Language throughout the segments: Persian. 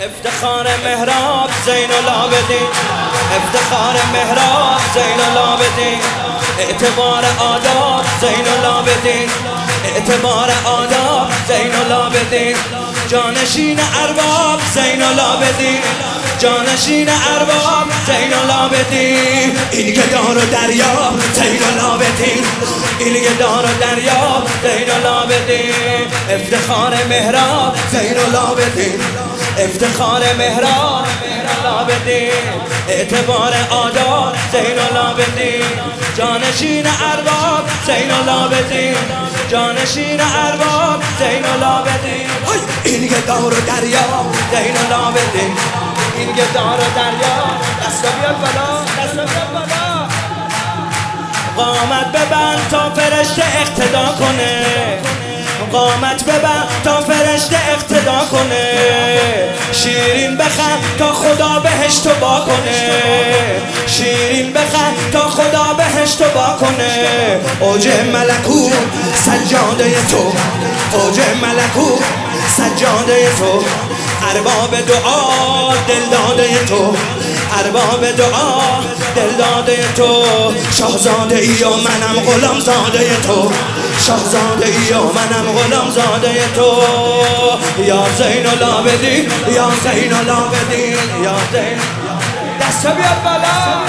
افتخار مهراب زین العابدین، افتخار مهراب زین العابدین، اعتبار آداب زین العابدین، اعتبار آداب زین العابدین، جانشین ارباب زین العابدین، جانشین ارباب زین العابدین، این گدار و دریا زین العابدین، این گدار و دریا زین العابدین، افتخار مهراب زین العابدین، افتخار مهراب زین العابدین، اعتبار آداب زین العابدین، جانشین ارباب زین العابدین، جانشین ارباب زین العابدین، این گدار و دریا زین العابدین، این گدار و دریا. دستا بیاد بالا، دستا بیاد بالا. قامت ببند تا فرشته اقتدا کنه، قامت ببند تا فرشته اقتدا کنه، شیرین بخند تا خدا بهشت رو با کنه، شیرین بخند تا خدا بهشت رو با کنه، اوج ملکوت سجاده تو، اوج ملکوت سجاده تو، ارباب دعا دلداده تو، ارباب دعا دلداده تو، شاهزاده ای و منم غلام زاده تو، شاهزاده ای و منم غلام زاده تو، یا زین العابدین، یا زین العابدین، یا زین. دستا بیاد بالا.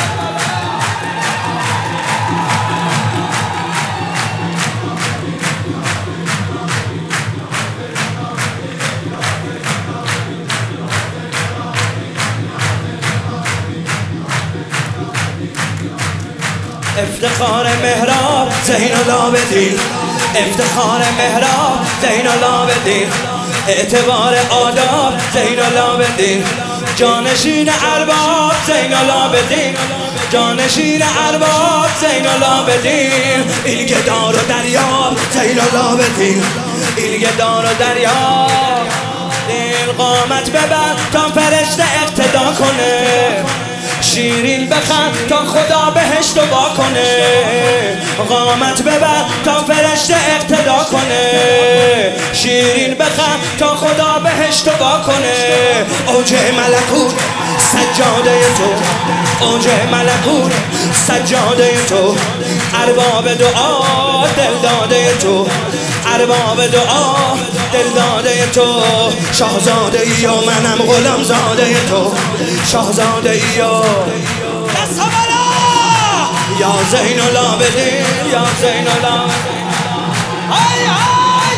افتخار مهراب زین العابدین، افتخار مهراب زین العابدین، اعتبار آداب زین العابدین، جانشین ارباب زین العابدین، جانشین ارباب زین العابدین، این گدار و دریا زین العابدین، این گدار و دریا، دل قامت ببند تا فرشته اقتدا کنه، شیرین بخند تا خدا بهشت رو با کنه، قامت ببند تا فرشته اقتدا کنه، شیرین بخند تا خدا بهشت رو با کنه، اوج ملکوت سجاده تو، اوج ملکوت سجاده تو، ارباب دعا دلداده تو، ارباب دعا دلداده تو، شاهزاده ای و منم غلام زاده تو، شاهزاده ای و دستا بالا. یا زین العابدین، یا زین العابدین، های های.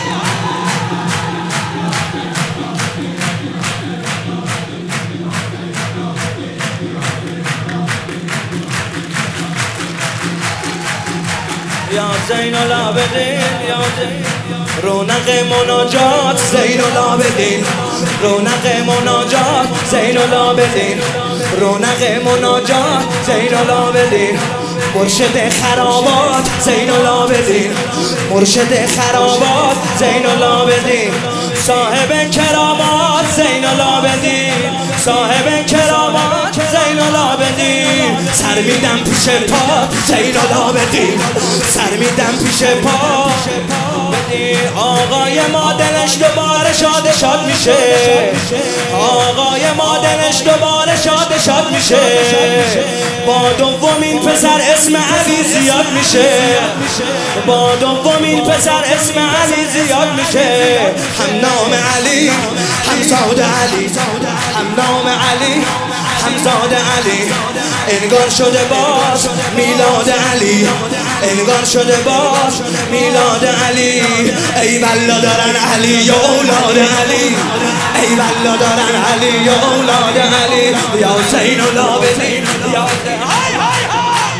یا زین العابدین، یا زین. رونق مناجات زین العابدین، رونق مناجات زین العابدین، رونق مناجات زین العابدین، مرشد خرابات زین العابدین، مرشد خرابات زین العابدین، صاحب کرامات زین العابدین، صاحب کرامات زین العابدین، سر میدم پیش پا زین العابدین، سر میدم پیش پا. آقای ما دلش دوباره شاد شاد میشه، آقای ما دلش دوباره شاد شاد میشه، با دومین پسر اسم علی زیاد میشه، با دومین پسر اسم علی زیاد میشه، هم نام علی هم زاد علی، هم نام علی هم زاد علی، انگار شده باز میلاد علی، انگار شده باز میلاد علی، ای والله دارن علی و اولاد علی، ای والله دارن علی و اولاد علی، یا زین العابدین، یا زین. های های های.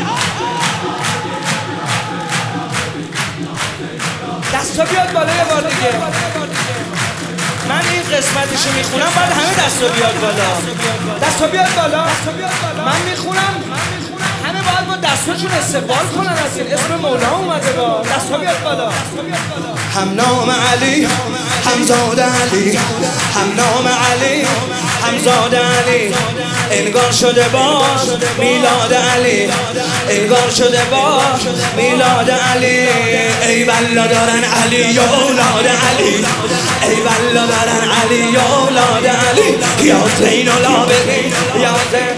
دستا بیاد بالا یه بار دیگه. من این قسمتشو میخونم بعد همه دستا بیاد بالا، دستا بیاد بالا. من میخونم همه باید با دستاشون استقبال کنن، از این اسم مولا اومده با. دستا بیاد بالا. هم نام علی هم زاد علی، هم نام علی همزاد علی انگار شده باش میلاد علی انگار شده باش میلاد علی ای والله دارن علی یا اولاد علی ای والله دارن علی یا اولاد علی یا زین العابدین یا زین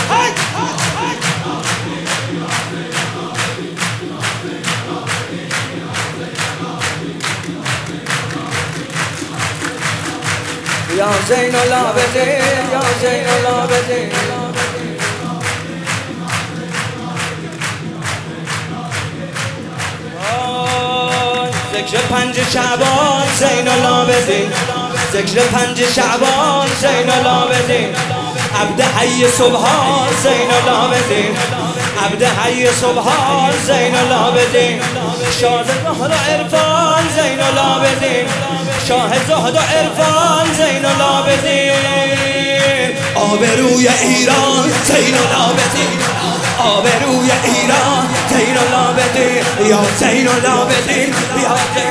یا زین العابدین یا زین العابدین ذکر 5 شعبان زین العابدین ذکر 5 شعبان زین العابدین عبد حی سبحان زین العابدین عبد حی سبحان زین العابدین شاه زهد و عرفان زین العابدین شاه زهد و عرفان زین العابدین آبروی ایران زین العابدین آبروی ایران زین العابدین یا زین العابدین یا زین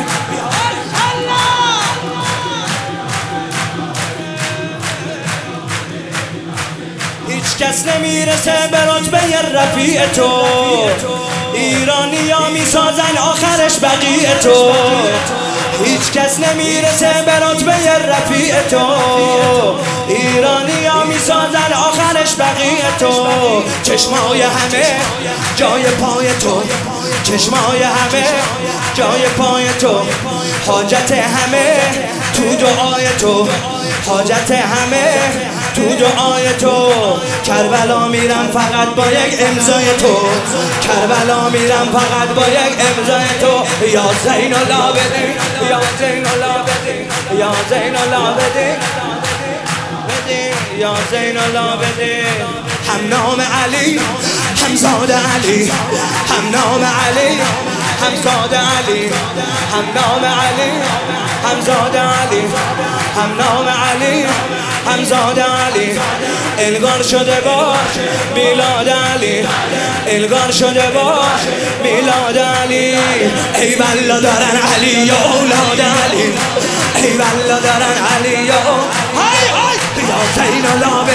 هیچ کس نمیرسه به رتبه رفیع تو ایرانی ها میسازن آخرش بقیه تو هیچ کس نمیرسه به رتبه رفیع تو ایرانی ها میسازن آخرش بقیه تو چشمای همه جای پای تو چشمای همه جای پای تو حاجت همه تو دعای تو حاجت همه تو دعای تو کربلا میرم فقط با یک امضای تو کربلا میرم فقط با یک امضای تو یا زین العابدین یا زین العابدین یا زین العابدین یا زین العابدین هم نام علی همزاد علی هم نام علی همزاد علی هم نام علی همزاد علی هم نام علی همزاد علی انگار شده باش میلاد علی انگار شده باش میلاد علی ای والله دارن علی یا اولاد علی ای والله دارن علی یا زین العابدین